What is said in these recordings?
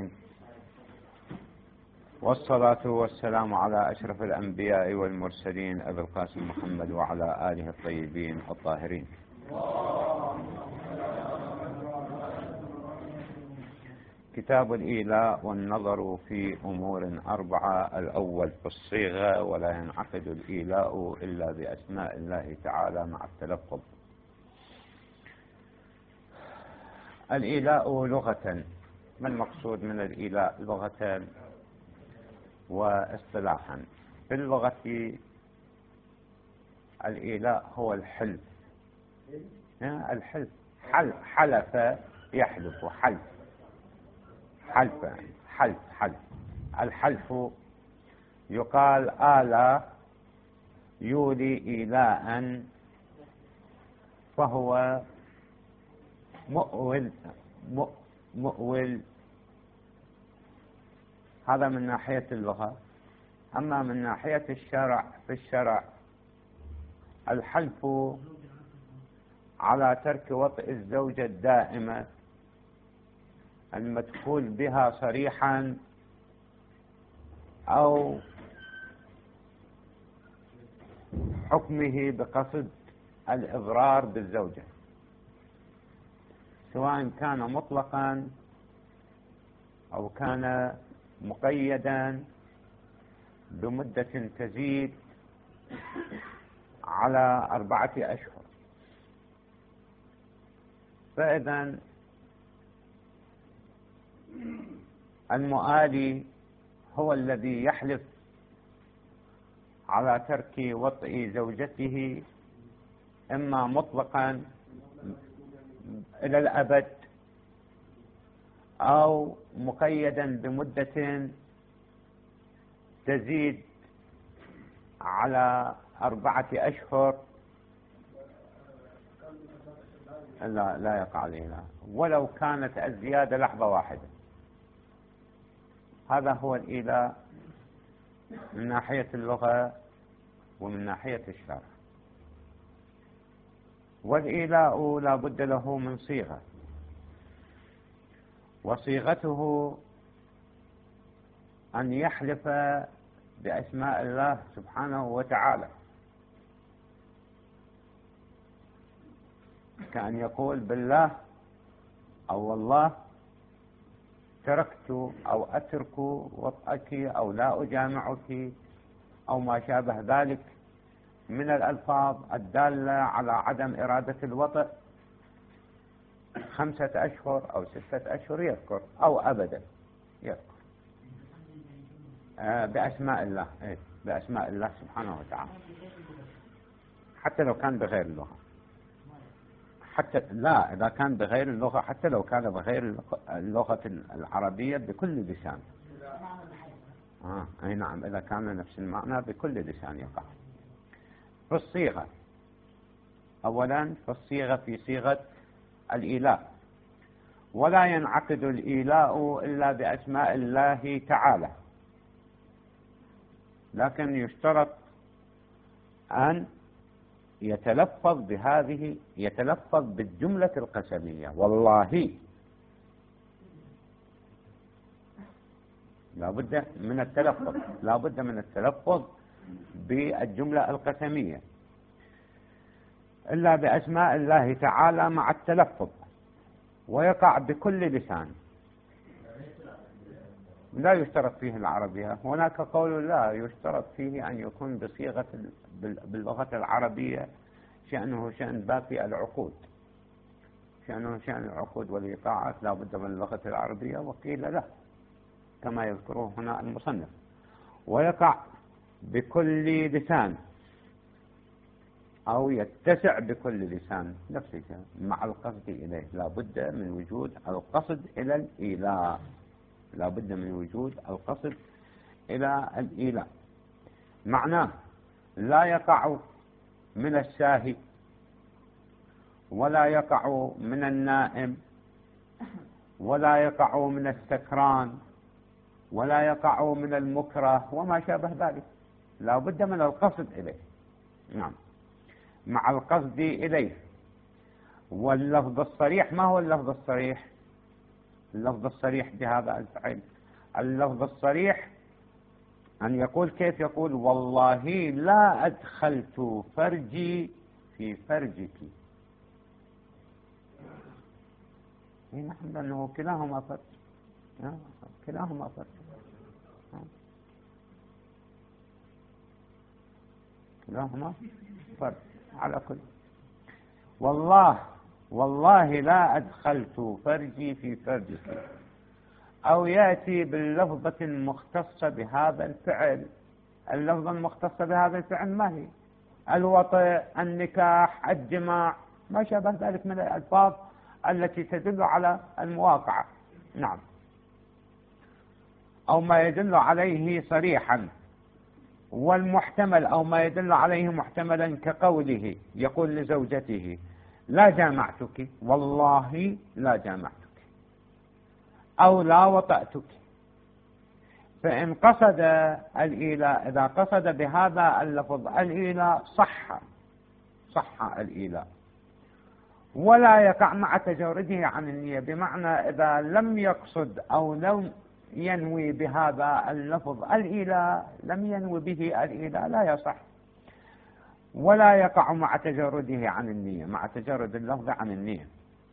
العالمين، والصلاة والسلام على أشرف الأنبياء والمرسلين أبي القاسم محمد وعلى آله الطيبين الطاهرين. كتاب الإيلاء والنظر في أمور أربعة. الأول في الصيغة: ولا ينعقد الإيلاء إلا بأسماء الله تعالى مع التلفظ. الإيلاء لغة، ما المقصود من الإيلاء لغة واصطلاحا؟ في اللغة الإيلاء هو الحلف. الحلف حلف يحلف، حلف. الحلف يقال آلى يولي إيلاء، فهو مؤول. هذا من ناحية اللغة. أما من ناحية الشرع، في الشرع الحلف على ترك وطئ الزوجة الدائمة المدخول بها صريحا أو حكمه بقصد الإضرار بالزوجة، سواء كان مطلقا أو كان مقيدا بمدة تزيد على 4 أشهر. فإذا المؤالي هو الذي يحلف على ترك وطئ زوجته، إما مطلقا إلى الأبد أو مقيدا بمدة تزيد على 4 أشهر. لا يقع علينا ولو كانت الزيادة لحظة واحدة. هذا هو الإيلاء من ناحية اللغة ومن ناحية الشرع. والإيلاء لا بد له من صيغة، وصيغته أن يحلف بأسماء الله سبحانه وتعالى، كأن يقول بالله أو والله تركت أو أترك وطئك أو لا أجامعك أو ما شابه ذلك من الألفاظ الدالة على عدم إرادة الوطئ. 5 أشهر أو 6 أشهر يذكر، أو أبدا يذكر بأسماء الله، بأسماء الله سبحانه وتعالى، حتى لو كان بغير اللغة. حتى لا، إذا كان بغير اللغة، حتى لو كان بغير اللغة العربية بكل لسان. أي نعم، إذا كان نفس المعنى بكل لسان يقع. في الصيغة، أولا في الصيغة، في صيغة الإيلاء: ولا ينعقد الإيلاء إلا بأسماء الله تعالى، لكن يشترط أن يتلفظ بالجملة القسمية. والله لا بد من التلفظ بالجملة القسمية، إلا بأسماء الله تعالى مع التلفظ، ويقع بكل لسان. لا يشترط فيه العربية. هناك قول لا يشترط فيه أن يكون بصيغة باللغة العربية، شأنه شأن باقي العقود، شأنه شأن العقود والإيقاعات لا بد من اللغة العربية. وقيل لا، كما يذكره هنا المصنف: ويقع بكل لسان أو يتسع بكل لسان، نفسك مع القصد إليه. لا بد من وجود القصد إلى الإيلاء، لا بد من وجود القصد إلى الإيلاء. معناه لا يقع من الساهي، ولا يقع من النائم، ولا يقع من السكران، ولا يقع من المكره وما شابه ذلك. لا بد من القصد إليه. نعم، مع القصد إليه. واللفظ الصريح، ما هو اللفظ الصريح؟ اللفظ الصريح بهذا الفعل. اللفظ الصريح أن يقول كيف يقول والله لا أدخلت فرجي في فرجك. نحن لأنه كلاهما فرج، كلاهما فرج، كلاهما فرج على كل. والله لا أدخلت فرجي في فرجك. أو يأتي باللفظة المختصة بهذا الفعل. اللفظة المختصة بهذا الفعل ما هي؟ الوطئ، النكاح، الجماع، ما شابه ذلك من الألفاظ التي تدل على المواقعة. نعم. أو ما يدل عليه صريحا. والمحتمل أو ما يدل عليه محتملا كقوله يقول لزوجته لا جامعتك، والله لا جامعتك، أو لا وطأتك. فإن قصد الإيلاء، إذا قصد بهذا اللفظ الإيلاء صح الإيلاء، ولا يقع مع تجرده عن النية. بمعنى إذا لم يقصد أو لم ينوي بهذا اللفظ الإيلاء، لم ينوي به الإيلاء، لا يصح. ولا يقع مع تجرده عن النية، مع تجرد اللفظ عن النية.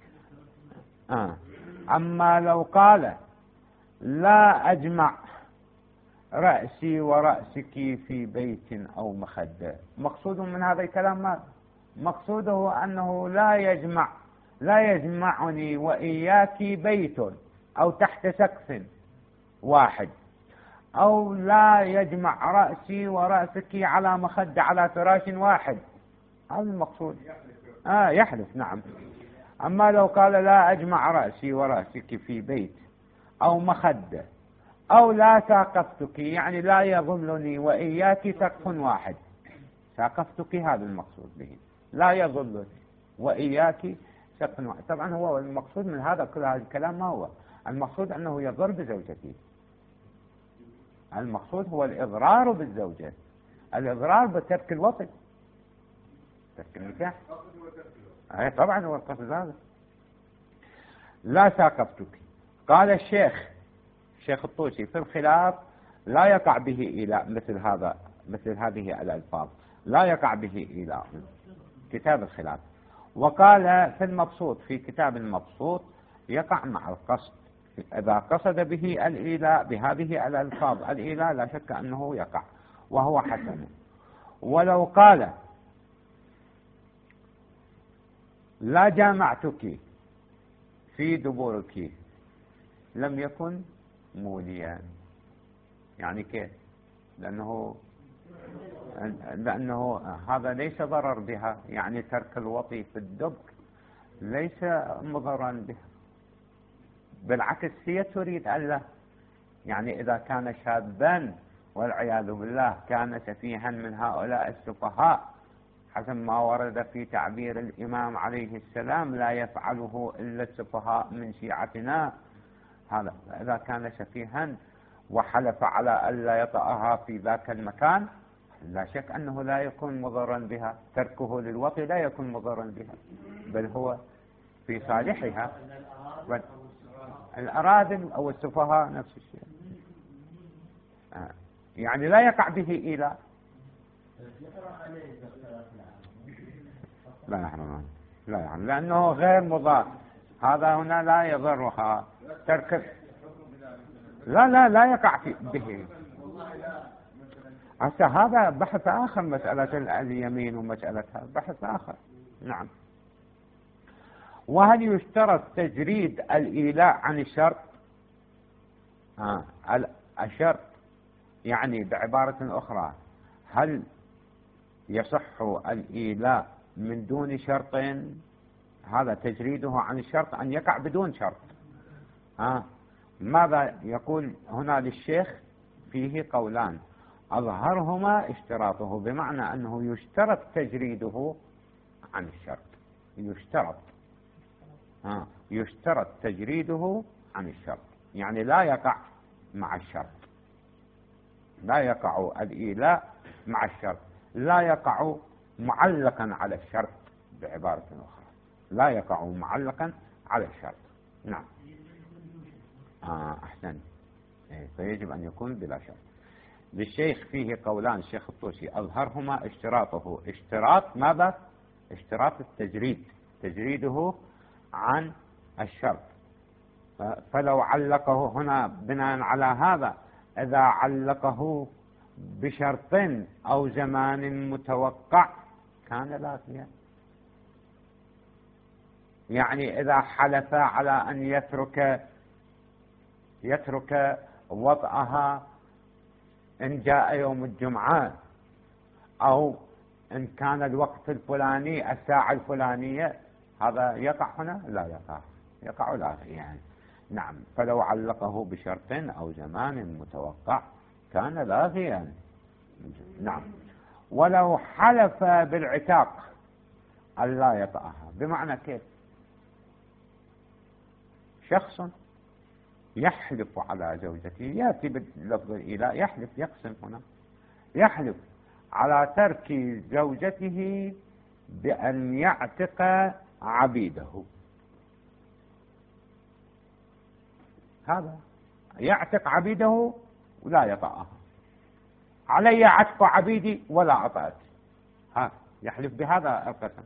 أما لو قال لا أجمع رأسي ورأسك في بيت أو مخدة، مقصود من هذا الكلام ما؟ مقصوده أنه لا يجمعني وإياك بيت أو تحت سقف واحد، أو لا يجمع رأسي ورأسك على مخدة على فراش واحد. هذا المقصود. يحلف. نعم. أما لو قال لا أجمع رأسي ورأسك في بيت أو مخدة، أو لا ساقفتك، يعني لا يظلني وإياك سقف واحد، ساقفتك هذا المقصود به، لا يظلني وإياك سقف واحد. طبعا هو المقصود من هذا كل هذا الكلام ما هو؟ المقصود أنه يضر بزوجته، المقصود هو الإضرار بالزوجة، الإضرار بترك الوطن، ترك النكاح. طبعا هو القصد هذا. لا ساقفتك. قال الشيخ الطوسي في الخلاف لا يقع به إيلاء مثل هذه الألفاظ، لا يقع به إيلاء، كتاب الخلاف. وقال في المبسوط، في كتاب المبسوط يقع مع القصد، إذا قصد به الإيلاء بهذه الألفاظ الإيلاء لا شك أنه يقع وهو حسن. ولو قال لا جامعتك في دبورك لم يكن موليا. يعني كيف؟ لأنه هذا ليس ضرر بها، يعني ترك الوطي في الدبر ليس مضرا بها، بالعكس هي تريد ألا، يعني إذا كان شابا والعياذ بالله كان سفيها من هؤلاء السفهاء، حسب ما ورد في تعبير الإمام عليه السلام لا يفعله إلا السفهاء من شيعتنا، هذا إذا كان سفيها وحلف على ألا يطأها في ذاك المكان لا شك أنه لا يكون مضرا بها، تركه للوطي لا يكون مضرا بها، بل هو في صالحها. الأراذل أو السفهاء نفس الشيء. يعني لا يقع به إيلاء. لا يحرم، لا يعني لأنه غير مضار، هذا هنا لا يضرها ترك. لا يقع به. هذا بحث آخر، مسألة اليمين ومسألتها بحث آخر. نعم. وهل يشترط تجريد الإيلاء عن الشرط؟ الشرط يعني بعبارة أخرى، هل يصح الإيلاء من دون شرط؟ هذا تجريده عن الشرط أن يقع بدون شرط. ماذا يقول هنا للشيخ؟ فيه قولان، أظهرهما اشتراطه، بمعنى أنه يشترط تجريده عن الشرط، يشترط تجريده عن الشرط، يعني لا يقع مع الشرط، لا يقع الإيلاء مع الشرط، لا يقع معلقا على الشرط، بعبارة أخرى لا يقع معلقا على الشرط. نعم. أحسن. فيجب أن يكون بلا شرط. للشيخ فيه قولان الشيخ الطوسي أظهرهما اشتراطه، اشتراط ماذا؟ اشتراط التجريد، تجريده عن الشرط. فلو علقه هنا بناء على هذا، إذا علقه بشرط أو زمان متوقع كان لاغيا. يعني إذا حلف على أن يترك وطئها إن جاء يوم الجمعة، أو إن كان الوقت الفلاني الساعة الفلانية، هذا يقع هنا؟ لا يقع لاغيا يعني. نعم. فلو علقه بشرط أو زمان متوقع كان لاغيا. نعم. ولو حلف بالعتاق ألا يطأها، بمعنى كيف؟ شخص يحلف على زوجته، يأتي بلفظ الإيلاء، يحلف، يقسم هنا، يحلف على ترك زوجته بأن يعتق عبيده. هذا يعتق عبيده ولا يطأها. علي عتق عبيدي ولا أطأت. يحلف بهذا القسم.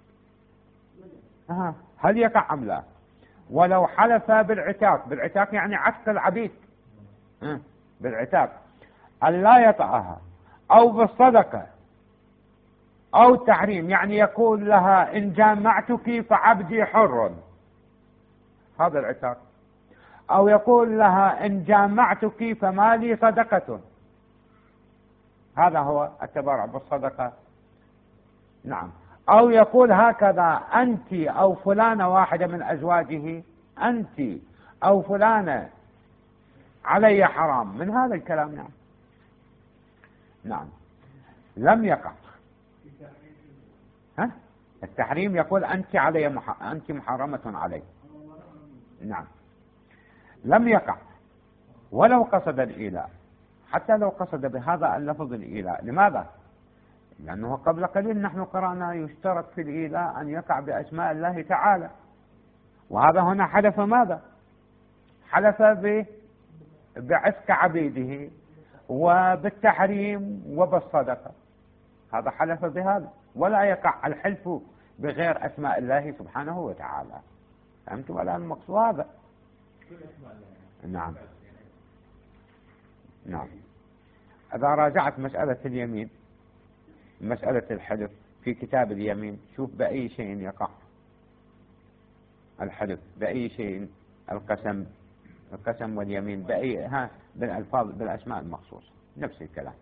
هل يقع أم لا؟ ولو حلف بالعتاق يعني عتق العبيد، بالعتاق ألا يطأها، أو بالصدقة، أو تحريم، يعني يقول لها إن جامعتك فعبدي حر، هذا العتاق. أو يقول لها إن جامعتك فما لي صدقة، هذا هو التبرع بالصدقة. نعم. أو يقول هكذا أنت أو فلانة، واحدة من أزواجه، أنت أو فلانة علي حرام، من هذا الكلام. نعم. نعم. لم يقع. التحريم يقول أنت أنت محرمة علي. نعم. لم يقع ولو قصد الإيلاء، حتى لو قصد بهذا اللفظ الإيلاء. لماذا؟ لأنه قبل قليل نحن قرأنا يشترط في الإيلاء أن يقع بأسماء الله تعالى، وهذا هنا حلف ماذا؟ حلف بعتق عبيده وبالتحريم وبالصدقة، هذا حلف بهذا، ولا يقع الحلف بغير أسماء الله سبحانه وتعالى. فهمتم الآن المقصود هذا؟ نعم. نعم. إذا راجعت مسألة اليمين، مسألة الحلف في كتاب اليمين، شوف بأي شيء يقع الحلف، بأي شيء القسم واليمين، بأي بالألفاظ بالأسماء المخصوصة، نفس الكلام.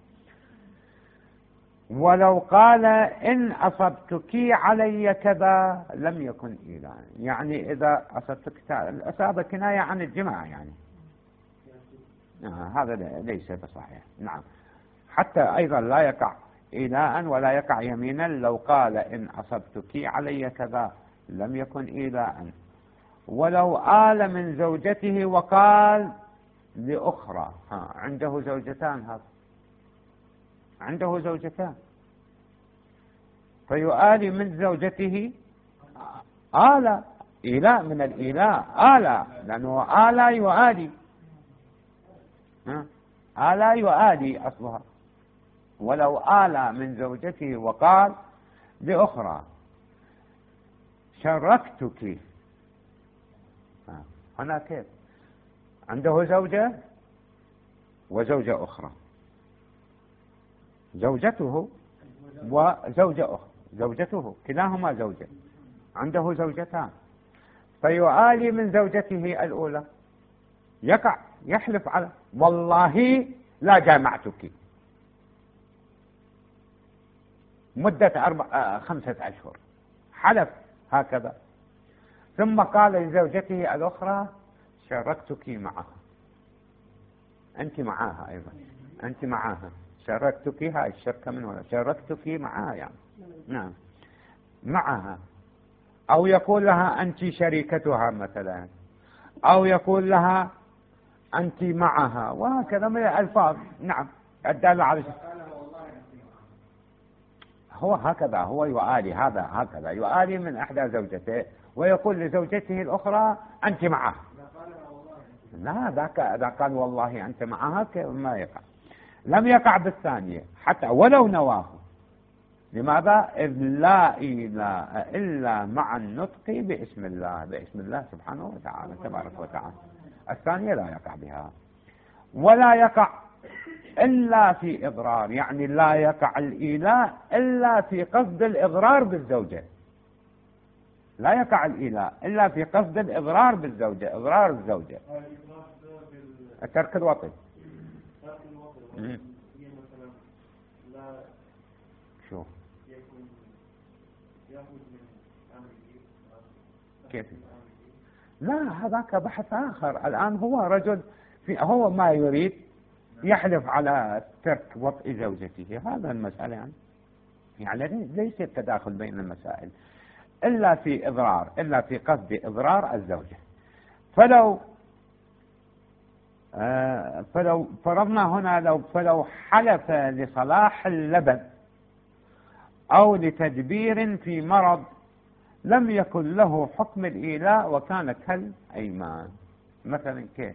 ولو قال إن أصبتك علي كذا لم يكن إيلاء، يعني إذا أصبتك، الأصابة كناية عن الجماع يعني. هذا ليس بصحيح. نعم. حتى أيضا لا يقع إيلاء ولا يقع يمينا. لو قال إن أصبتك علي كذا لم يكن إيلاء. ولو آل من زوجته وقال لأخرى، عنده زوجتان، هذا عنده زوجتان، فيؤالي من زوجته، آل إيلاء من الإيلاء، آل، لأنه آل يؤالي، آل يؤالي أصلها. ولو آل من زوجته وقال لأخرى شركتك، هنا كيف؟ عنده زوجة وزوجة أخرى، زوجته وزوجة أخرى، زوجته كلاهما زوجة، عنده زوجتان، فيؤالي من زوجته الأولى، يقع يحلف على والله لا جامعتك مدة 5 أشهر، حلف هكذا، ثم قال لزوجته الأخرى شاركتك معها، أنت معها أيضا، أنت معها، شاركتك، هاي الشركة من ولا شاركتك معها يعني. نعم معها. أو يقول لها أنت شريكتها مثلا، أو يقول لها أنت معها، وهكذا من الألفاظ. نعم الدالة على هو هكذا، هو يؤالي، هذا هكذا يؤالي من إحدى زوجته ويقول لزوجته الأخرى أنت معها. لا ذاك إذا قال والله أنت معها ما يقع. لم يقع بالثانية حتى ولو نواه. لماذا؟ إذ لا إله إلا مع النطق باسم الله، باسم الله سبحانه وتعالى تبارك وتعالى. الثانية لا يقع بها. ولا يقع إلا في إضرار، يعني لا يقع الإيلاء إلا في قصد الإضرار بالزوجة. لا يقع الإيلاء إلا في قصد الإضرار بالزوجة، إضرار الزوجة. ترك الوطن. شوف كيف؟ لا هذاك بحث آخر. الآن هو رجل هو ما يريد يحلف على ترك وطئ زوجته، هذا المسألة يعني ليس التداخل بين المسائل إلا في إضرار، إلا في قصد إضرار الزوجة. فلو فرضنا هنا فلو حلف لصلاح اللبن أو لتدبير في مرض لم يكن له حكم الإيلاء وكان كالأيمان. مثلا كيف؟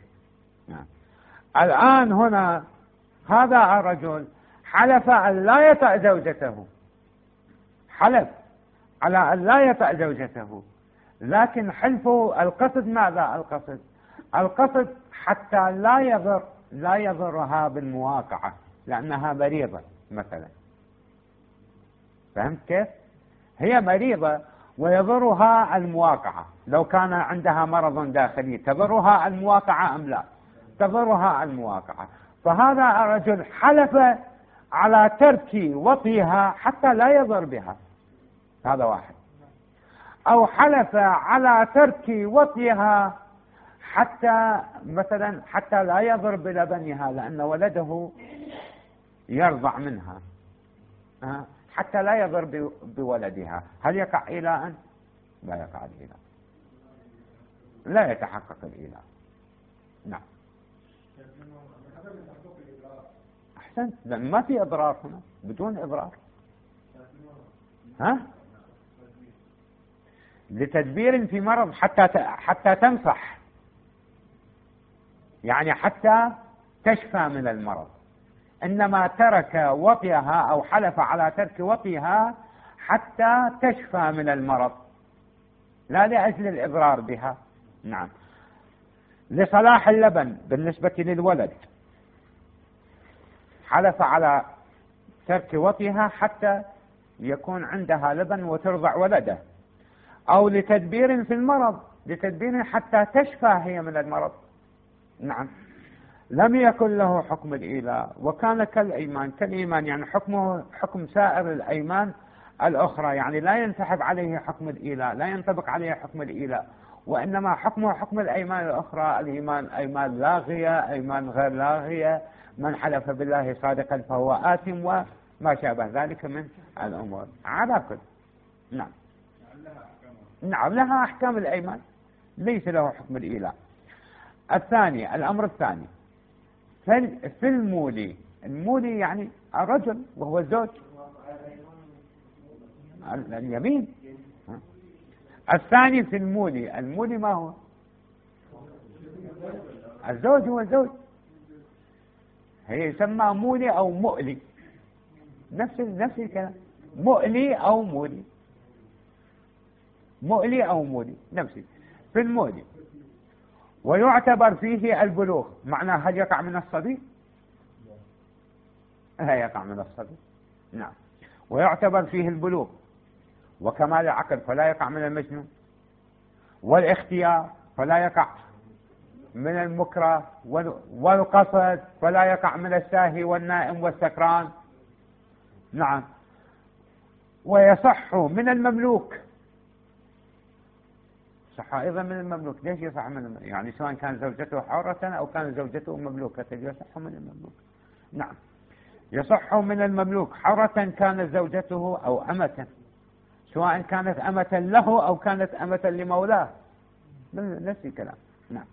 الآن هنا هذا الرجل حلف أن لا يطأ زوجته، حلف على أن لا يطأ زوجته، لكن حلفه القصد ماذا؟ القصد حتى لا يضرها بالمواقعة لأنها مريضة مثلا. فهمت كيف؟ هي مريضة ويضرها المواقعة. لو كان عندها مرض داخلي تضرها المواقعة أم لا؟ تضرها المواقعة. فهذا الرجل حلف على ترك وطئها حتى لا يضر بها، هذا واحد. أو حلف على ترك وطئها حتى مثلا حتى لا يضر بلبنها لأن ولده يرضع منها، حتى لا يضر بولدها. هل يقع إيلاء؟ لا يقع الإيلاء، لا يتحقق الإيلاء. نعم أحسنت، لأن ما في إضرار هنا، بدون إضرار. لتدبير في مرض حتى تنصح، يعني حتى تشفى من المرض. إنما ترك وطئها أو حلف على ترك وطئها حتى تشفى من المرض، لا لأجل الإضرار بها. نعم. لصلاح اللبن بالنسبة للولد حلف على ترك وطئها حتى يكون عندها لبن وترضع ولده. أو لتدبير في المرض، لتدبير حتى تشفى هي من المرض. نعم. لم يكن له حكم الإيلاء وكان كالإيمان يعني حكمه حكم سائر الأيمان الأخرى، يعني لا ينسحب عليه حكم الإيلاء، لا ينطبق عليه حكم الإيلاء، وإنما حكمه حكم الأيمان الأخرى. الإيمان أيمان لاغية، أيمان غير لاغية، من حلف بالله صادقا فهو آثم، وما شابه ذلك من الأمور على كل. نعم. نعم لها أحكام الأيمان، ليس له حكم الإيلاء. الثاني، الأمر الثاني في المولي. المولي يعني الرجل وهو الزوج، اليمين. الثاني في المولي. المولي ما هو؟ الزوج هو الزوج، هي يسمى مولي أو مؤلي، نفس الكلام، مؤلي أو مولي، مؤلي أو مولي نفسي. في المولي ويعتبر فيه البلوغ. معناه هل يقع من الصبي؟ لا يقع من الصبي. نعم. ويعتبر فيه البلوغ وكمال العقل فلا يقع من المجنون، والاختيار فلا يقع من المكره، والقصد فلا يقع من الساهي والنائم والسكران. نعم. ويصح من المملوك، صح أيضا من المملوك. ليش يصح من المملوك؟ يعني سواء كان زوجته حرة أو كان زوجته مملوكة يصح من المملوك. نعم. يصح من المملوك حرة كانت زوجته أو أمة، سواء كانت أمة له أو كانت أمة لمولاه، نفس الكلام. نعم.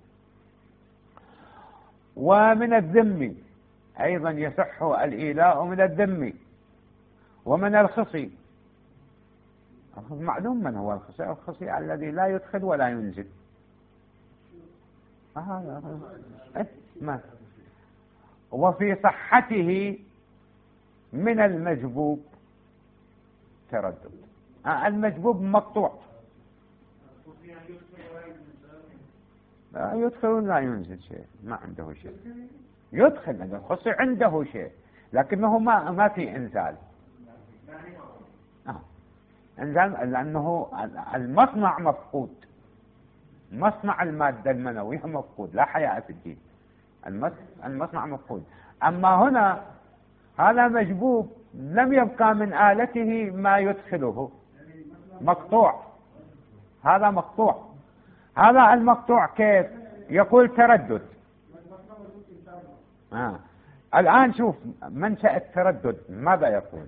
ومن الذم أيضا يصح الإيلاء من الذم. ومن الخصي. معلوم من هو الخصي؟ الخصي الذي لا يدخل ولا ينزل. ما وفي صحته من المجبوب تردد. المجبوب مقطوع، لا يدخل لا ينزل شيء، ما عنده شيء. يدخل خصي عنده شيء لكنه ما في انزال. انزال لانه المصنع مفقود، مصنع المادة المنوية مفقود، لا حياة في الدين، المصنع مفقود. اما هنا هذا مجبوب لم يبقى من آلته ما يدخله، مقطوع، هذا مقطوع. هذا المقطوع كيف يقول تردد. الآن شوف منشأ التردد ماذا يقول.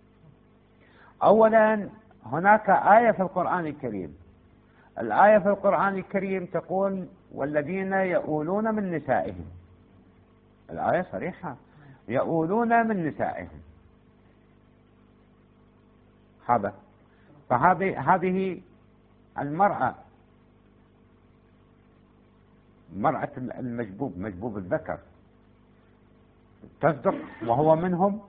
أولا هناك آية في القرآن الكريم، الآية في القرآن الكريم تقول والذين يؤولون من نسائهم، الآية صريحة، يؤولون من نسائهم. هذه المرأة، مرأة المجبوب، مجبوب الذكر، تصدق وهو منهم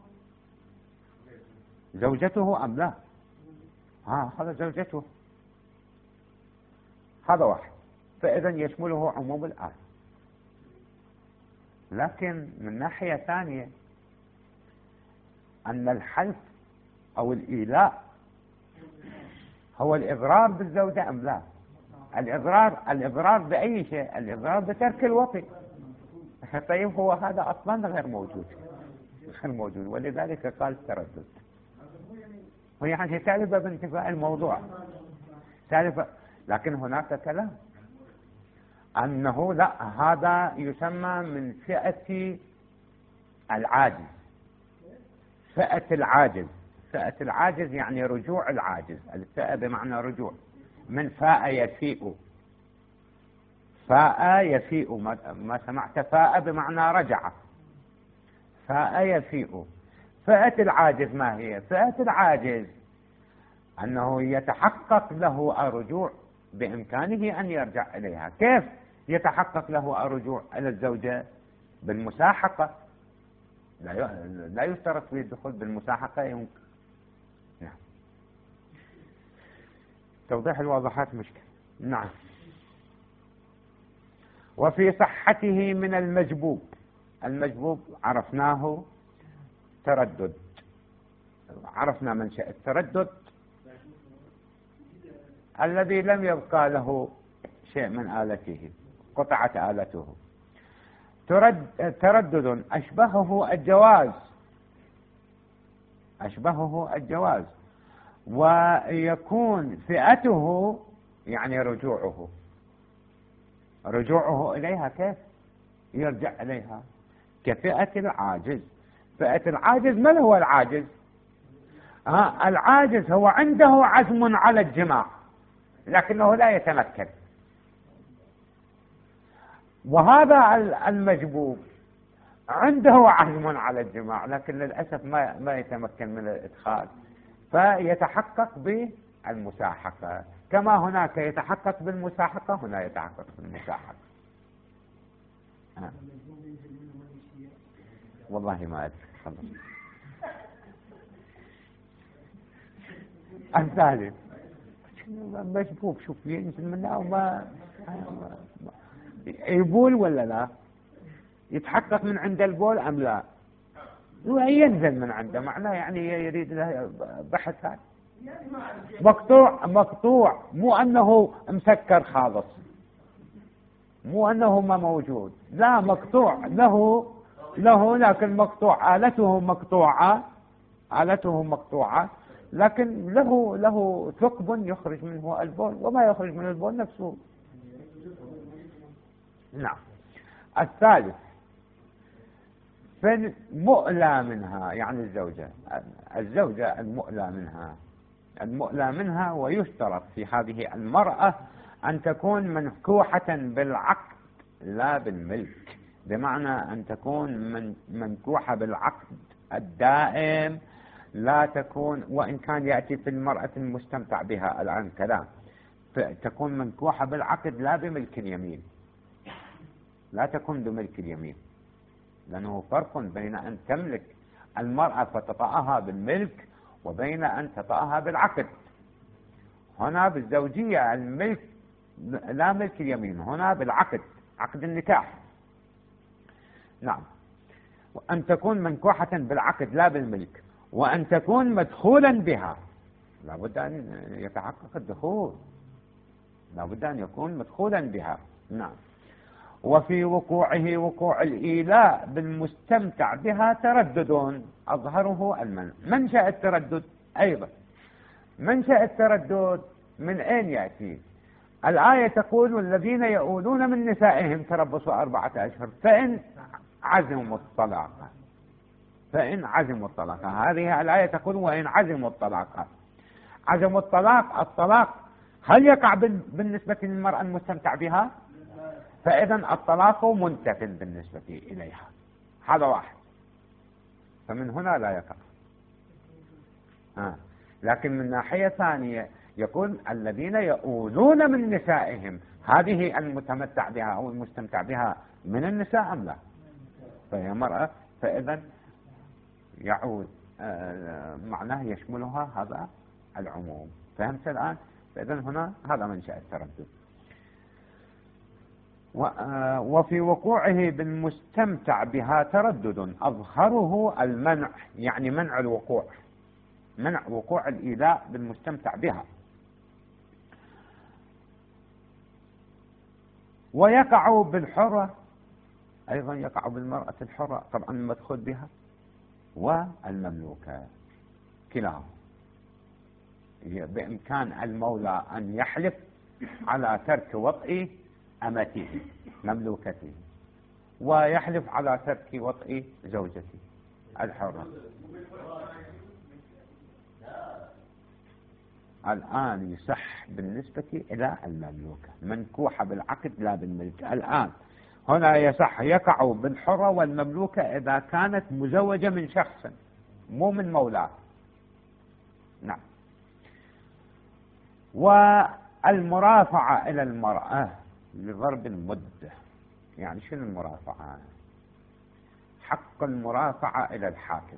زوجته أم لا؟ هذا زوجته، هذا واحد، فإذا يشمله عموم الآية. لكن من ناحية ثانية أن الحلف أو الإيلاء هو الإضرار بالزوجة أم لا؟ الإضرار بأي شيء؟ الإضرار بترك الوطي. طيب هو هذا أصلا غير موجود، غير موجود، ولذلك قال تردد. وهي يعني سالفة بانتفاء الموضوع، سالفة. لكن هناك كلام أنه لا، هذا يسمى من فئة العاجز، فئة العاجز. فئة العاجز يعني رجوع العاجز، الفئة بمعنى رجوع، من فاء يفيء، فاء يفيء، ما سمعت فاء بمعنى رجع، فاء يفيء. فئة العاجز ما هي؟ فئة العاجز أنه يتحقق له الرجوع، بإمكانه أن يرجع إليها. كيف يتحقق له الرجوع إلى الزوجة؟ بالمساحقة، لا يشترط في الدخول بالمساحقة، يمكن. نعم، توضيح الواضحات مشكلة. نعم. وفي صحته من المجبوب، المجبوب عرفناه تردد، عرفنا منشأ التردد الذي لم يبقى له شيء من آلته، قطعت آلته. تردد أشبهه الجواز، أشبهه الجواز، ويكون فئته يعني رجوعه إليها. كيف يرجع إليها؟ كفئة العاجز. فئة العاجز، من هو العاجز؟ العاجز هو عنده عزم على الجماع لكنه لا يتمكن، وهذا المجبوب عنده عزم على الجماع لكن للأسف ما يتمكن من الإدخال، فيتحقق بالمساحقة. كما هناك يتحقق بالمساحقة، هنا يتحقق بالمساحقة. والله ما أدري. خلص. الثالث مجبوب، شوف ينزل منه وما يبول ولا لا، يتحقق من عند البول أم لا، ينزل من عنده، معناه يعني يريد له بحث. هذا مقطوع، مو أنه مسكر خالص، مو أنه ما موجود، لا، مقطوع له لكن مقطوع، آلته مقطوعة لكن له ثقب يخرج منه البول، وما يخرج من البول نفسه. نعم. الثالث في المؤلى منها، يعني الزوجة المؤلى منها، ويشترط في هذه المرأة أن تكون منكوحة بالعقد لا بالملك، بمعنى أن تكون منكوحة بالعقد الدائم، لا تكون، وإن كان يأتي في المرأة المستمتع بها الآن كلام، تكون منكوحة بالعقد لا بملك اليمين. لا تكون بملك اليمين، لأنه فرق بين أن تملك المرأة فتطأها بالملك وبين أن تطأها بالعقد. هنا بالزوجية الملك لا ملك اليمين، هنا بالعقد، عقد النكاح. نعم. وأن تكون منكوحة بالعقد لا بالملك، وأن تكون مدخولا بها، لا بد أن يتحقق الدخول، لا بد أن يكون مدخولا بها. نعم. وفي وقوعه وقوع الإيلاء بالمستمتع بها تردد أظهره المنع. منشأ التردد أيضا، منشأ التردد من أين يأتي؟ الآية تقول والذين يؤولون من نسائهم تربصوا 4 أشهر فإن عزموا الطلاق، فإن عزموا الطلاق. هذه الآية تقول وإن عزموا الطلاق. عزموا الطلاق، الطلاق هل يقع بالنسبة للمرأة المستمتع بها؟ فإذا الطلاق منتف بالنسبة إليها، هذا واحد، فمن هنا لا يقع. لكن من ناحية ثانية يقول الذين يؤولون من نسائهم، هذه المتمتع بها أو المستمتع بها من النساء أم لا؟ فهي مرأة، فإذا يعود معناه يشملها هذا العموم. فهمت الآن؟ فإذا هنا هذا منشأ التردد. وفي وقوعه بالمستمتع بها تردد أظهره المنع، يعني منع الوقوع، منع وقوع الإيلاء بالمستمتع بها. ويقع بالحرة أيضا، يقع بالمرأة الحرة طبعا المدخول بها والمملوكة، كلاهما بإمكان المولى أن يحلف على ترك وطئ أمته مملوكته، ويحلف على ترك وطئ زوجته الحرة. الآن يصح بالنسبة إلى المملوكة، منكوحة بالعقد لا بالملك. الآن هنا يصح، يقع بالحرة والمملوكة إذا كانت مزوجة من شخص مو من مولاه. نعم. والمرافعة إلى المرأة لضرب المدة، يعني شنو المرافعة؟ حق المرافعة إلى الحاكم.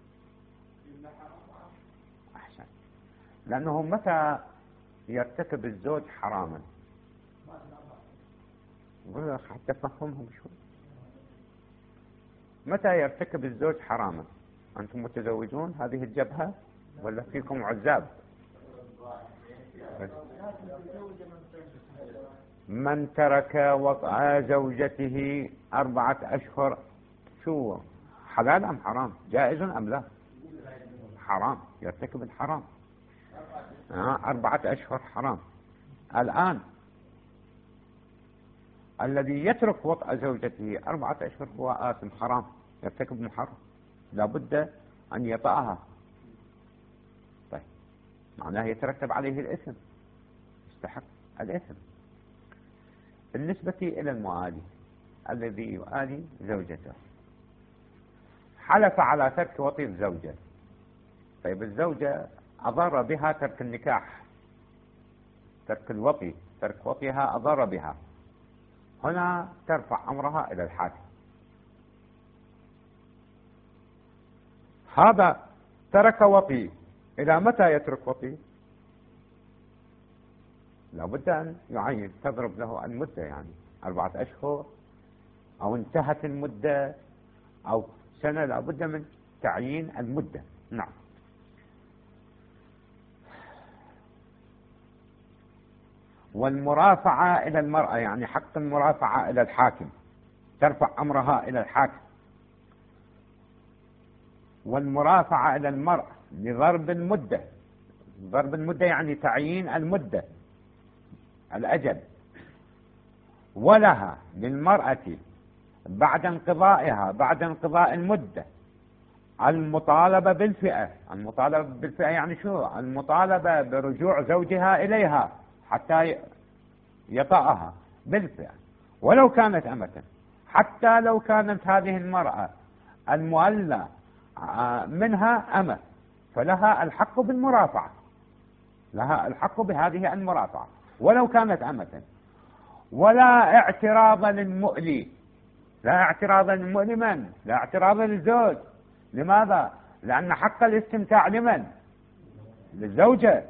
أحسن. لأنه متى يرتكب الزوج حراما، حتى فهمهم شوي، متى يرتكب الزوج حراما؟ أنتم متزوجون هذه الجبهة ولا فيكم عزاب؟ من ترك وطأ زوجته 4 أشهر، شو حلال أم حرام؟ جائز أم لا؟ حرام، يرتكب الحرام. 4 أشهر حرام. الآن الذي يترك وطأ زوجته 4 أشهر هو آثم، حرام، يرتكب محرم، لابد أن يطأها. طيب معناه يترتب عليه الإثم، يستحق الإثم. بالنسبة إلى المعادي الذي يؤادي زوجته، حلف على ترك وطئ الزوجة، طيب الزوجة أضر بها ترك النكاح، ترك الوطئ، ترك وطئها أضر بها، هنا ترفع أمرها إلى الحاكم. هذا ترك وطئ، إلى متى يترك وطئ؟ لابد أن يعين، تضرب له المدة، يعني 4 أشهر أو انتهت المدة أو سنة، لابد من تعيين المدة. نعم. والمرافعة إلى المرأة، يعني حق المرافعة إلى الحاكم، ترفع أمرها إلى الحاكم. والمرافعة إلى المرأة لضرب المدة، ضرب المدة يعني تعيين المدة، الأجل. ولها للمرأة بعد انقضائها، بعد انقضاء المدة، المطالبة بالفئة. المطالبة بالفئة يعني شو؟ المطالبة برجوع زوجها إليها حتى يطأها بالفئة، ولو كانت أمة، حتى لو كانت هذه المرأة المؤلة منها أمة، فلها الحق بالمرافعة، لها الحق بهذه المرافعة ولو كانت أمة. ولا اعتراض للمؤلي لا اعتراضا مؤلما، لا اعتراضا للزوج. لماذا؟ لأن حق الاستمتاع لمن؟ للزوجة،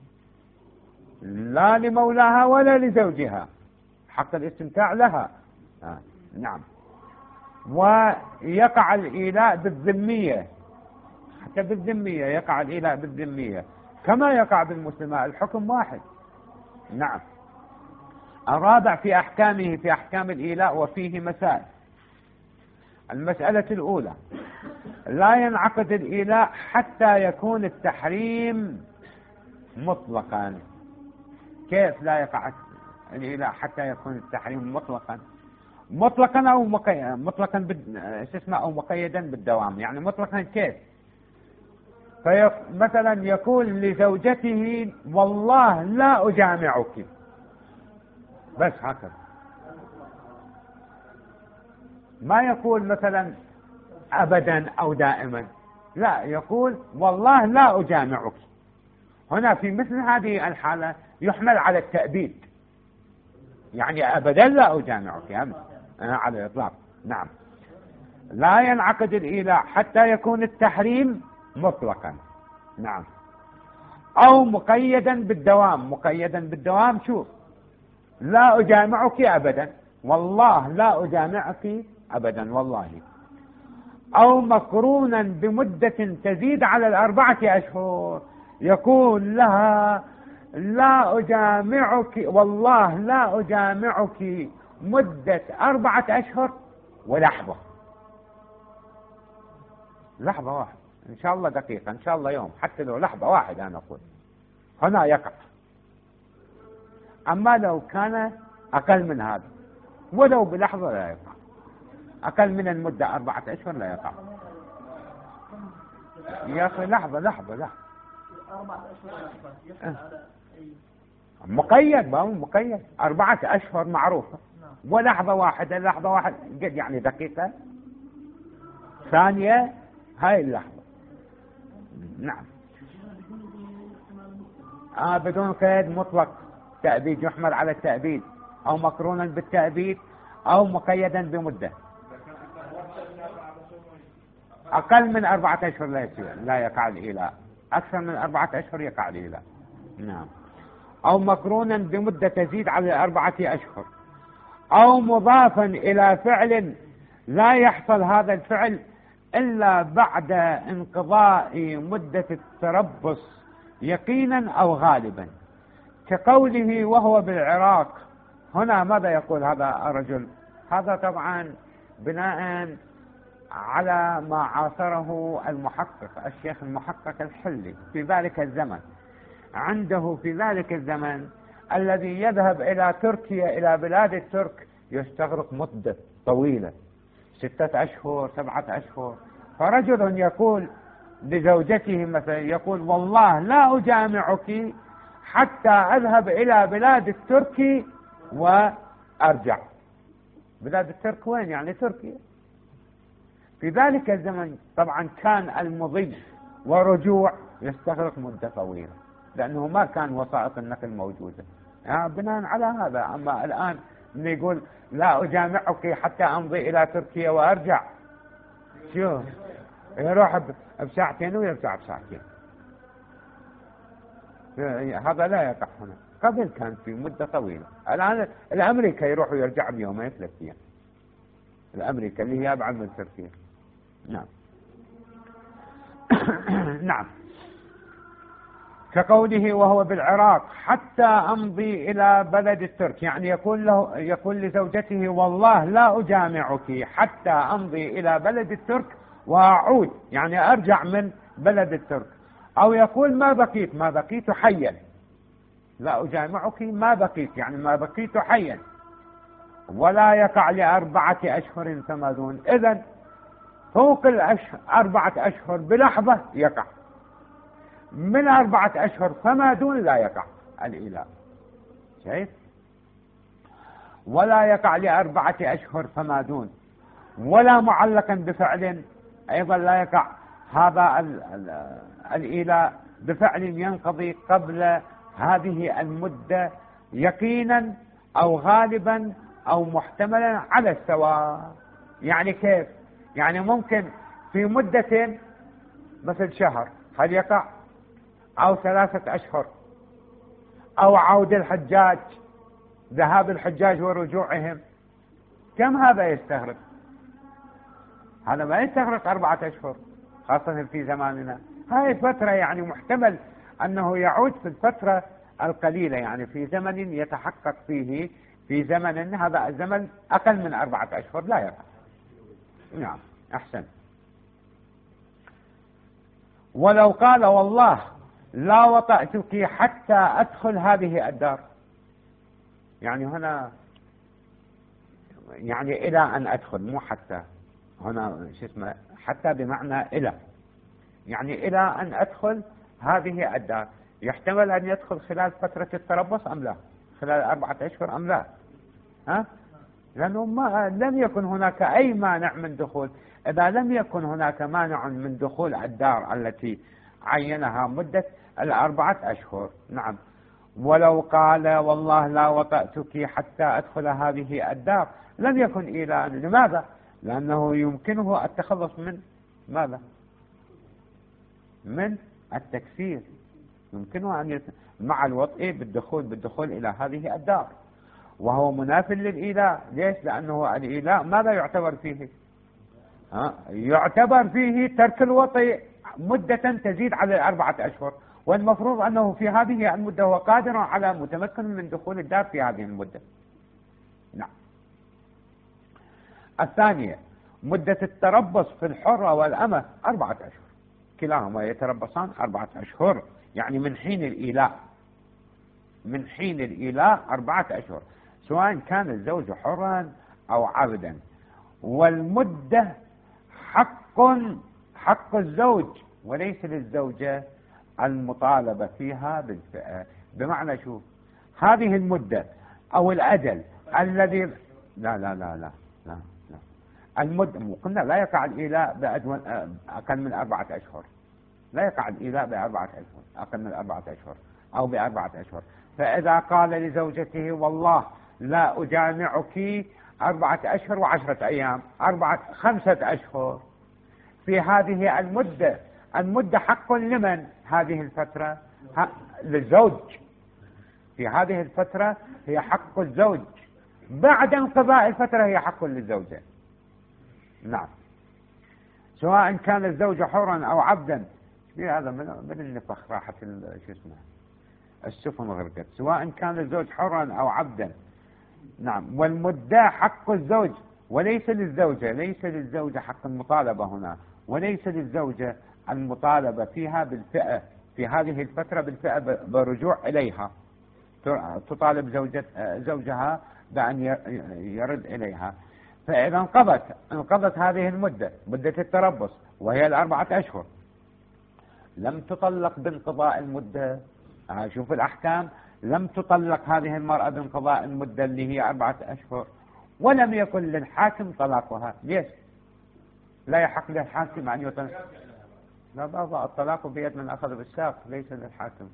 لا لمولاها ولا لزوجها، حق الاستمتاع لها. نعم. ويقع الإيلاء بالذمية، حتى بالذمية يقع الإيلاء بالذمية كما يقع بالمسلمة، الحكم واحد. نعم. الرابع في أحكامه، في أحكام الإيلاء وفيه مسائل. المسألة الأولى: لا ينعقد الإيلاء حتى يكون التحريم مطلقا. كيف لا يقع الإيلاء حتى يكون التحريم مطلقا؟ مطلقا أو مطلقا أو مقيدا بالدوام. يعني مطلقا كيف؟ فمثلا يقول لزوجته والله لا أجامعك، بس هكذا. ما يقول مثلا أبدا أو دائما، لا، يقول والله لا أجامعك. هنا في مثل هذه الحالة يحمل على التأبيد، يعني أبدا لا أجامعك على الإطلاق. نعم. لا ينعقد الإيلاء حتى يكون التحريم مطلقا. نعم. أو مقيدا بالدوام. مقيدا بالدوام، شوف: لا أجامعك أبدا، والله لا أجامعك أبدا والله. أو مقرونا بمدة تزيد على 4 أشهر، يقول لها لا أجامعك، والله لا أجامعك مدة 4 أشهر ولحظة، لحظة واحدة، إن شاء الله دقيقة، إن شاء الله يوم، حتى لو لحظة واحدة أنا أقول، هنا يقع. أما لو كان أقل من هذا ولو بلحظة لا يقع، أقل من المدة 4 أشهر لا يقع. يا أخي لحظة 4 أشهر مقيد، ما هو مقيد. 4 أشهر معروفة، ولحظة واحدة، لحظة واحدة قد يعني دقيقة، ثانية، هاي اللحظة. نعم. بدون قيد مطلق. تأبيد يحمل على التأبيد، أو مقرونا بالتأبيد، أو مقيدا بمدة. أقل من 4 أشهر لا يقع الإيلاء، أكثر من 4 أشهر يقع الإيلاء. نعم. أو مقرونا بمدة تزيد على 4 أشهر، أو مضافا إلى فعل لا يحصل هذا الفعل إلا بعد انقضاء مدة التربص يقينا أو غالبا، كقوله وهو بالعراق. هنا ماذا يقول هذا الرجل؟ هذا طبعا بناء على ما عاصره المحقق الشيخ المحقق الحلي في ذلك الزمن. عنده في ذلك الزمن الذي يذهب إلى تركيا، إلى بلاد الترك، يستغرق مدة طويلة، 6 أشهر 7 أشهر. فرجل يقول لزوجته مثلا، يقول والله لا أجامعك حتى أذهب إلى بلاد الترك وأرجع. بلاد الترك وين؟ يعني تركيا. في ذلك الزمن طبعا كان المضي ورجوع يستغرق مدة طويلة، لأنه ما كان وسائط النقل موجودة. بناء على هذا. أما الآن من يقول لا أجامعك حتى أمضي إلى تركيا وأرجع، شو يروح بساعتين ويرجع بساعتين، هذا لا يقع هنا. قبل كان في مدة طويلة. الآن الأمريكا يروح ويرجع بيومين 3 أيام، الأمريكا اللي هي أبعد من تركيا. نعم. نعم. كقوله وهو بالعراق حتى أمضي إلى بلد الترك، يعني يقول لزوجته والله لا أجامعك حتى أمضي إلى بلد الترك وأعود، يعني أرجع من بلد الترك. أو يقول ما بقيت حيا، لا أجامعك ما بقيت، يعني ما بقيت حيا. ولا يقع ل4 أشهر فما دون. إذن فوق 4 أشهر بلحظة يقع، من 4 أشهر فما دون لا يقع الإيلاء. شايف؟ ولا يقع ل4 أشهر فما دون. ولا معلقا بفعل، أيضا لا يقع هذا الإيلاء بفعل ينقضي قبل هذه المدة يقينا أو غالبا أو محتملا على السواء. يعني كيف؟ يعني ممكن في مدة مثل شهر هل يقع؟ أو 3 أشهر، أو عود الحجاج، ذهاب الحجاج ورجوعهم، كم هذا يستغرق؟ هذا ما يستغرق 4 أشهر خاصة في زماننا. هاي الفترة يعني محتمل أنه يعود في الفترة القليلة، يعني في زمن يتحقق فيه، في زمن هذا الزمن أقل من 4 أشهر لا يقع. نعم أحسن. ولو قال والله لا وطأتك حتى أدخل هذه الدار، يعني هنا يعني إلى أن أدخل، مو حتى، هنا شو اسمه حتى بمعنى إلى، يعني إلى أن أدخل هذه الدار. يحتمل أن يدخل خلال فترة التربص أم لا؟ خلال 4 أشهر أم لا؟ ها؟ لأنه لم يكن هناك أي مانع من دخول. إذا لم يكن هناك مانع من دخول الدار التي عينها مدة 4 أشهر. نعم. ولو قال والله لا وطأتك حتى أدخل هذه الدار لم يكن إيلاء. لماذا؟ لأنه يمكنه التخلص من ماذا؟ من التكفير. يمكنه أن مع الوطء بالدخول إلى هذه الدار، وهو مناف للإيلاء. ليش؟ لأنه الإيلاء ماذا يعتبر فيه؟ يعتبر فيه ترك الوطء مدة تزيد على 4 أشهر، والمفروض أنه في هذه المدة هو قادر على متمكن من دخول الدار في هذه المدة. نعم. الثانية مدة التربص في الحرة والأمة 4 أشهر، كلاهما يتربصان 4 أشهر، يعني من حين الإيلاء، من حين الإيلاء 4 أشهر، سواء كان الزوج حرا أو عبدا. والمدة حق الزوج وليس للزوجة المطالبة فيها بالفئة. بمعنى شو؟ هذه المدة أو الأجل الذي لا المدة، قلنا لا يقع الإيلاء أقل من 4 أشهر، لا يقع الإيلاء ب4 أشهر، أقل من 4 أشهر أو ب4 أشهر. فإذا قال لزوجته والله لا أجامعك 4 أشهر و10 أيام، 5 أشهر، في هذه المدة حق لمن؟ هذه الفترة للزوج، في هذه الفترة هي حق الزوج، بعد انقضاء الفترة هي حق للزوجة. نعم. سواء كان الزوج حرا أو عبدا. هذا من النفخ راحت شو اسمه السفن غرقت. سواء كان الزوج حرا أو عبدا. نعم. والمدة حق الزوج وليس للزوجة، ليس للزوجة حق المطالبة هنا، وليس للزوجة المطالبة فيها بالفئة في هذه الفترة بالفئة بالرجوع إليها، تطالب زوجها بأن يرد إليها. فإذا انقضت هذه المدة، مدة التربص وهي 4 أشهر، لم تطلق بانقضاء المدة. شوف الأحكام، لم تطلق هذه المرأة بانقضاء المدة اللي هي 4 أشهر، ولم يكن للحاكم طلاقها. ليش؟ لا يحق للحاكم أن يطلق. لا، الطلاق بيد من أخذ بالساق، ليس للحاكم.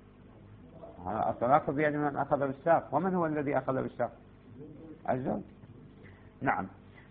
الطلاق بيد من أخذ بالساق. ومن هو الذي أخذ بالساق؟ الزوج. نعم.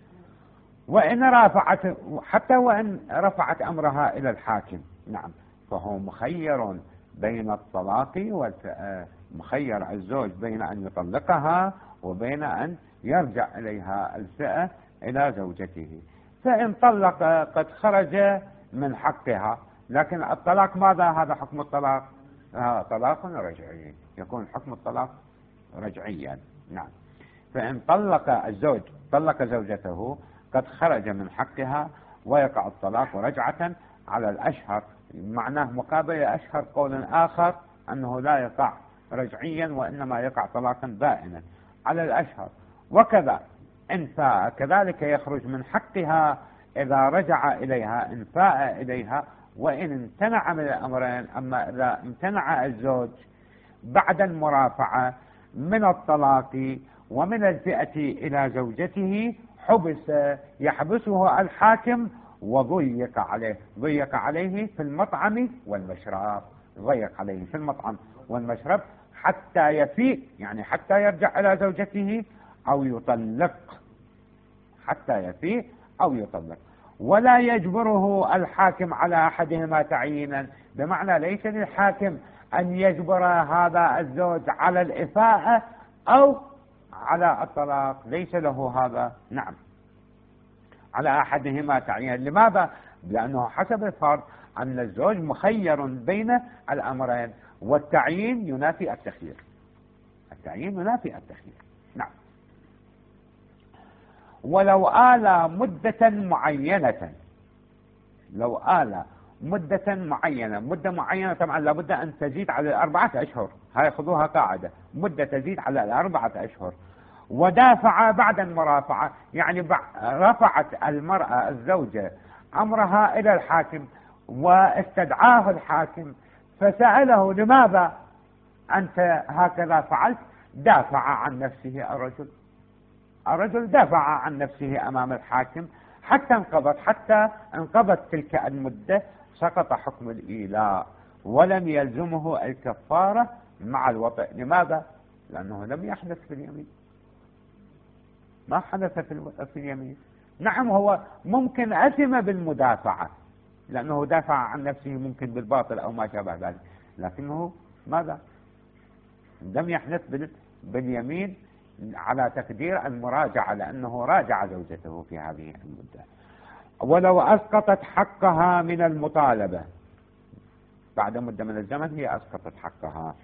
وإن رافعت، حتى وإن رفعت أمرها إلى الحاكم، نعم، فهو مخير بين الطلاق والفئة. مخير الزوج بين أن يطلقها وبين أن يرجع إليها الفئة إلى زوجته. فإن طلق قد خرج من حقها. لكن الطلاق ماذا؟ هذا حكم الطلاق طلاق رجعي، يكون حكم الطلاق رجعيا. نعم. فإن طلق الزوج طلق زوجته قد خرج من حقها ويقع الطلاق رجعة على الأشهر. معناه مقابل أشهر قول آخر أنه لا يقع رجعيا وإنما يقع طلاقا بائنا على الأشهر. وكذا إن فاء كذلك يخرج من حقها إذا رجع إليها، إن فاء إليها. وإن امتنع من الأمرين، أما إذا امتنع الزوج بعد المرافعة من الطلاق ومن الفئة إلى زوجته، يحبسه الحاكم وضيق عليه في المطعم والمشرب، ضيق عليه في المطعم والمشرب حتى يفيء، يعني حتى يرجع إلى زوجته أو يطلق، حتى يفيه أو يطلق. ولا يجبره الحاكم على أحدهما تعيينا، بمعنى ليس للحاكم أن يجبر هذا الزوج على الإفاءة أو على الطلاق، ليس له هذا. نعم، على أحدهما تعيينا. لماذا؟ لأنه حسب الفرض أن الزوج مخير بين الأمرين، والتعيين ينافي التخيير. التعيين ينافي التخيير. نعم. ولو آل مدة معينة، لو آل مدة معينة، مدة معينة طبعا لابد أن تزيد على 4 أشهر، هاي خذوها قاعدة، مدة تزيد على 4 أشهر. ودافع بعد المرافعة، يعني رفعت المرأة الزوجة أمرها إلى الحاكم واستدعاه الحاكم فسأله لماذا أنت هكذا فعلت؟ دافع عن نفسه الرجل دافع عن نفسه أمام الحاكم حتى انقضت تلك المدة، سقط حكم الإيلاء ولم يلزمه الكفارة مع الوطئ. لماذا؟ لأنه لم يحدث في اليمين، ما حدث في اليمين. نعم، هو ممكن أثم بالمدافعة لأنه دافع عن نفسه ممكن بالباطل أو ما شابه ذلك، لكنه ماذا؟ لم يحدث باليمين على تقدير المراجعة، لأنه راجع زوجته في هذه المدة. ولو أسقطت حقها من المطالبة بعد مدة من الزمن، هي أسقطت حقها،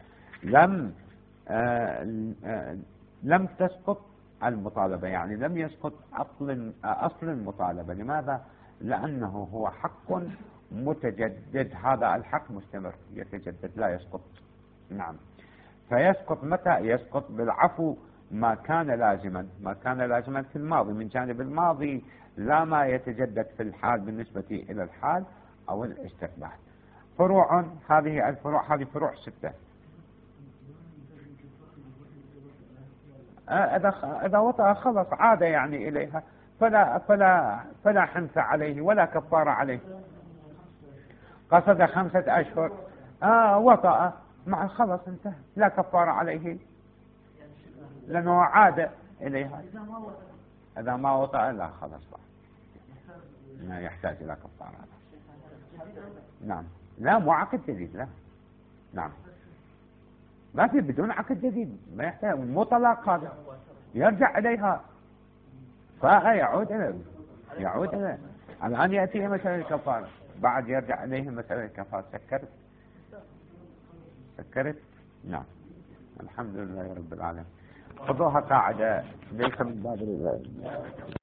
لم تسقط المطالبة، يعني لم يسقط أصل المطالبة. لماذا؟ لأنه هو حق متجدد، هذا الحق مستمر يتجدد لا يسقط. نعم. فيسقط متى؟ يسقط بالعفو ما كان لازما في الماضي، من جانب الماضي لا ما يتجدد في الحال بالنسبة إلى الحال أو الاستقبال. فروع، هذه الفروع هذه فروع 6. إذا وطأ خلص عاد يعني إليها فلا حنث عليه ولا كفارة عليه. قصد 5 أشهر وطأ مع خلص انتهى، لا كفارة عليه لأنه عاد إليها. إذا ما وطأ لا خلص بقى، ما يحتاج إلى كفارة. نعم. لا مو عقد جديد، لا. نعم، ما في بدون عقد جديد، ما يحتاج، مو طلاق هذا، يرجع إليها فيعود إليه. الآن يأتيه مسألة الكفارة، بعد يرجع إليه مسألة الكفارة. سكرت. نعم. الحمد لله رب العالمين. خذوها قاعدة ليس من باب